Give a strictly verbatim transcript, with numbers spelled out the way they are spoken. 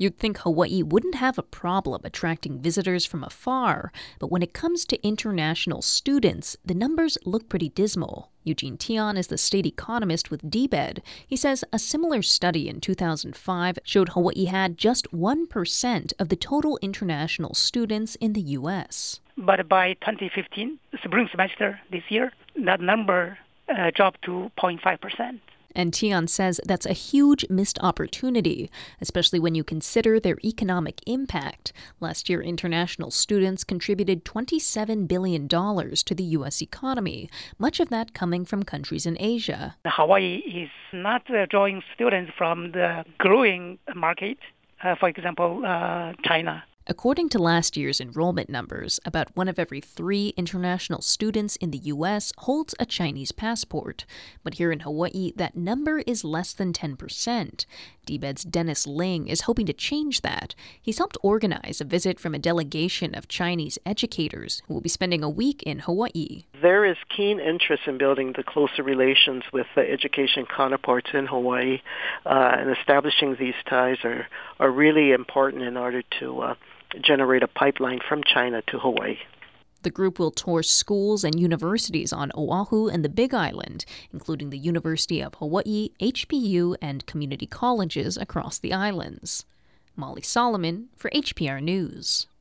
You'd think Hawaii wouldn't have a problem attracting visitors from afar, but when it comes to international students, the numbers look pretty dismal. Eugene Tian is the state economist with D B E D. He says a similar study in two thousand five showed Hawaii had just one percent of the total international students in the U S. But by twenty fifteen, spring semester this year, that number uh, dropped to zero point five percent. And Tian says that's a huge missed opportunity, especially when you consider their economic impact. Last year, international students contributed twenty-seven billion dollars to the U S economy, much of that coming from countries in Asia. Hawaii is not uh, drawing students from the growing market, uh, for example, uh, China. According to last year's enrollment numbers, about one of every three international students in the U S holds a Chinese passport. But here in Hawaii, that number is less than ten percent. D B E D's Dennis Ling is hoping to change that. He's helped organize a visit from a delegation of Chinese educators who will be spending a week in Hawaii. There is keen interest in building the closer relations with the education counterparts in Hawaii, uh, and establishing these ties are, are really important in order to uh, generate a pipeline from China to Hawaii. The group will tour schools and universities on Oahu and the Big Island, including the University of Hawaii, H B U, and community colleges across the islands. Molly Solomon for H P R News.